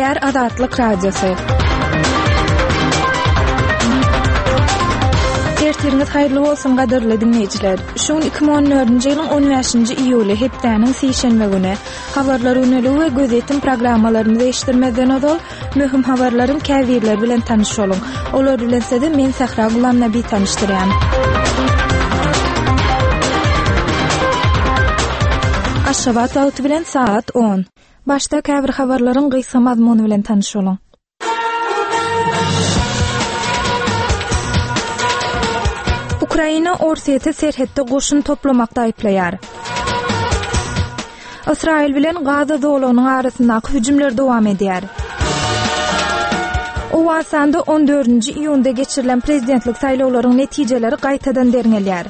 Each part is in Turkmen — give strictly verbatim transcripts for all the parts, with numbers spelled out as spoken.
Däýär Azatlyk Radiosu. Ertiriniz haýrly bolsun gaderli dinleýijiler. Şuň iki bin on dördünji ýylyň on beşinji iýuly hepdäniň sişenme güni habarlar öneli we gözetim programmalaryny eşitdirmeden odal möhüm habarlaryň käwirler bilen tanyş bolun. Olar bilen sizde men Sahra Gulam Nabi tanışdyrýan. Aşgabat wagty bilen saat on. Başda käbir habarlaryň gysga mazmuny bilen tanyş bolun. Ukraina Orset'i serhetde goşun toplamakda aýplaýar. Israil bilen Gaza dowlatynyň arasyndaky hüjümler dowam edýär. Owasanda on dördünji iýunda geçirilen prezidentlik saýlawlarynyň netijeleri gaýtadan derňelýär.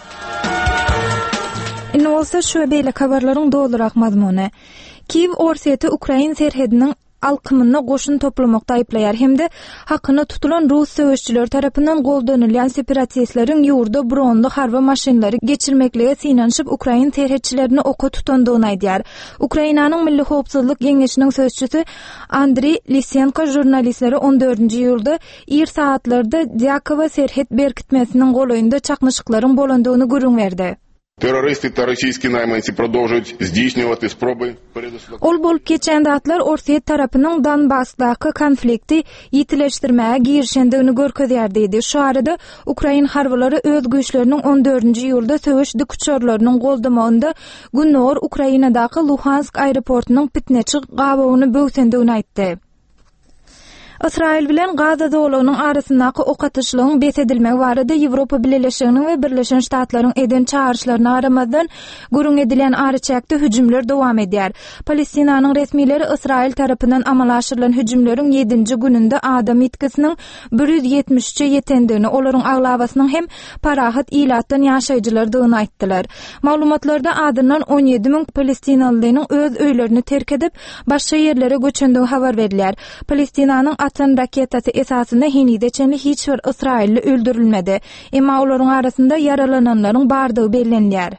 Indi bolsa şu beýle habarlaryň dolurak mazmuny. Kiýew Orset'i Ukraina serhediniň alkymyna goşun toplamakda aýplaýar hemde hakyna tutulan Rus söwüşçüler tarapyndan goldanylýan separatistleriň ýurda bronly harba maşynlary geçirmeklige synanyşyp Ukraina terhetçilerini oka tutandygyny aýdýar. Ukrainanyň Milli Howpsuzlyk Geňeşiniň söwüşçüsi Andriy Lysenko jurnalistlere on dördünji iýulda ir saatlarda Dyakovo serhet berkitmesiniň golaýynda çaknyşyklaryň bolandygyny görüň berdi. Terörisти та російські найманці продовжують здійснювати спроби передослати. Ol bolup geçen datlar Orset tarapynyň Donbassdaky konflikti ýitileşdirmäge girişendigini görkezýär diýdi. Şu arada Ukraina harbalary öz güýçleriniň on dördünji iýulda söwüş dikçörlerini goldamagynda Günnor Ukrainadaky Luhansk aeroportunyň pitneçi gabawyny böwsendigini aýtdy. Israil bilen Gaza dowlatynyň arasyndaky ok atyşlygyň besedilmegi barada Ýewropa Birleşiginiň we Birleşen Ştatlaryň eden çağrışlaryna garamazdan görüň edilen arıçakda hüjümler dowam edýär. Palestinanyň resmileri Israil tarapyndan amala aşyrylan hüjümleriň ýedinji gününde adam itkisiniň bir yüz ýetmiş üçe ýetendigini, olaryň aglabasynyň hem parahat ilatdan ýaşaýjylardygyny aýtdylar. Maglumatlarda adından on ýedi min Palestinalylaryň öz öýlerini terk edip başga ýerlere göçendigi habar berilýär. Palestinanyň atan raketası esasında henide çenli hiç bir İsrailli öldürülmedi. Emma olaryň arasında yaralananlaryň bardygy bellenýär.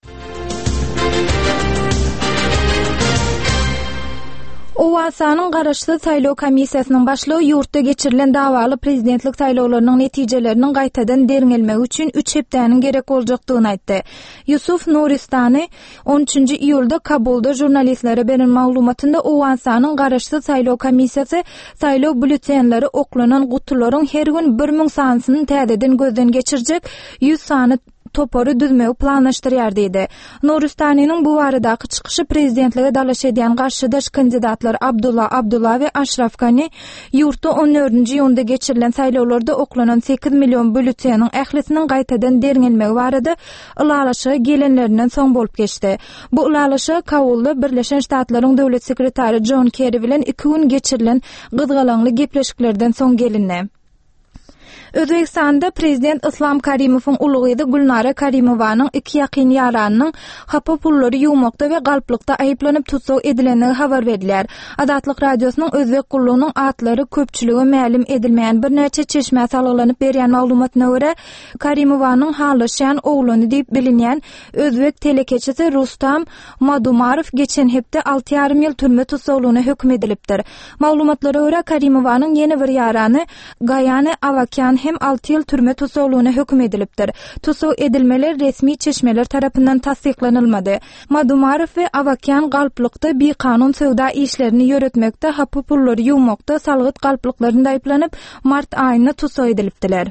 Owasanyň garaşly saýlaw komissiýasynyň başlygy ýurtda geçirilen dawaly prezidentlik saýlawlarynyň netijeleriniň gaýtadan derňelmegi üçin üç hepdäniň gerek boljakdygyny aýtdy. Yusuf Nuristani on üçünji iýulda Kabulda jurnalistlere beren maglumatynda Owasanyň garaşly saýlaw komissiýasy saýlaw bültenleri oklanan gutularyň her gün bir min sanysyny täzeden gözden geçirjek yüz sany toporu düzmegi planlaşdyrýar diýdi. Nuristanyň bu baradaky çykyşy prezidentlige dalaş edýän garşydaş kandidatlar Abdullah Abdullah we Ashraf Ghani ýurtda on dördünji iýunda geçirilen saýlawlarda oklanan sekiz million bülteniň ählisiniň gaýtadan derňelmegi barada ulalaşy gelenlerinden soň bolup geçdi. Bu ulalaşy Kabulda Birleşen Ştatlaryň döwlet sekretary John Kerry bilen iki gün geçirilen gyzgalaňly gepleşiklerden soň gelindi. Özbekistanda prezident Islom Karimowyň ulugydy Gulnara Karimowanyň iki ýakyn ýaranyň hapa pullary ýuwmakda we galplykda aýyplanyp tutsaw edilenligi habar berilýär. Azatlyk radiosynyň Özbek gullugynyň atlary köpçüligi mälim edilmeýän bir näçe çeşme salgylanyp berýän maglumatyna görä Karimowanyň haly şän oglany diýip bilinýän Özbek telekeçisi Rustam Madumarov geçen hepde alty ýarym ýyl türme tutsawlygyna hökm edilipdir. Maglumatlara görä Karimowanyň ýeni bir ýarany Gayany Avakyan hem alty ýyl türme tutsawlygyna hökm edilipdir. Tutsaw edilmeler resmi çeşmeler tarapyndan tasdiklanylmady. Madumarov we Avakyan galplykda bir kanun sowda işlerini ýöretmekde, hapa pullary ýuwmakda salgyt galplyklarynda aýplanyp mart aýyna tutsaw edilipdiler.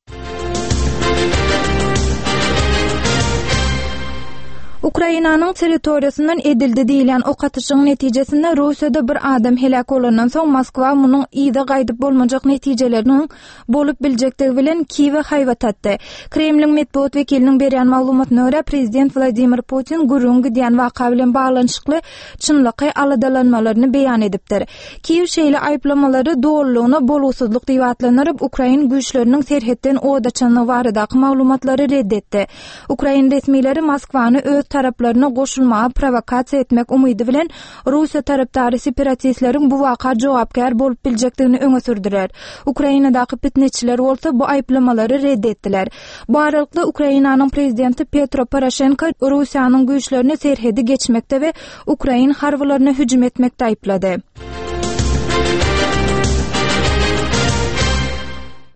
Ukrainanyň territoriýasyndan edildi diýilen ok atyşyň netijesinde Russiýada bir adam helak bolandan soň Moskwa munyň ýyda gaýdyp bolmajak netijeleriniň bolup biljektigi bilen Kiýewe haýbat atdy. Kremliň medeniýet wekiliniň berýän maglumatyna görä prezident Vladimir Putin gürrüň gidýän waka bilen baglanyşykly çynlyky aladalanmalaryny beýan edipdir. Kiýew şeýle aýplamalary dogrulygyna boluwsuzlyk diýip atlanýaryp Ukraina güýçleriniň serhetden odaçanyny baradaky maglumatlary reddetdi. Ukraina resmileri Moskwany öz taraplarına goşulmağa provokasiya etmek umydy bilen Russiýa tarapdary separatistleriň bu waka jogapkar bolup biljekdigini öňe sürdüler. Ukrainadaky pitneçiler bolsa bu aýplamalary reddetdiler. Bu aralykda Ukrainanyň prezidenti Petro Poroshenko Russiýanyň güýçlerini serhedi geçmekde we Ukraina harbalaryna hüjüm etmekde aýplady.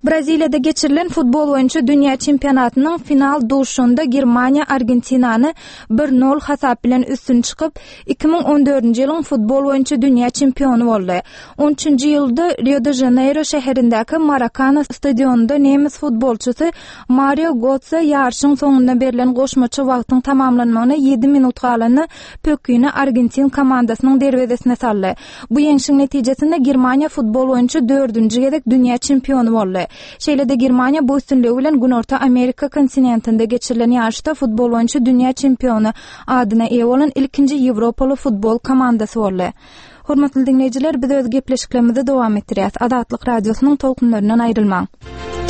Braziliyada geçirilen futbol oyuncu dünya çempionatynyň final duşunda Germaniya Argentinany bir nol hasap bilen üstün çıkıp iki bin on dördünji ýylyň futbol oyuncu dünya çempionu boldy. on üçünji ýylda Rio de Janeiro şäherindäki Maracanã stadionunda nemis futbolçusy Mario Götze ýarşyň soňunda berilen goşmaça wagtyň tamamlanmagyna ýedi minut galany pöküni Argentin komandasynyň derwezesine saldy. Bu ýeňişiň netijesinde Germaniya futbol oyuncu dördünji gezek dünya çempionu boldy. Şeýle-de Germaniya bu üstünligi bilen Günorta Amerika kontinentinde geçirilen ýarşda futbol oyuncu dünya çempionu adyna eýe bolan ilkinji Ýewropaly futbol komandasy boldy. Hormatly dinleýijiler, biz öz gepleşiklerimizi dowam etdirýäs. Adatlyk radiosynyň tolkunlaryndan aýrylmaň.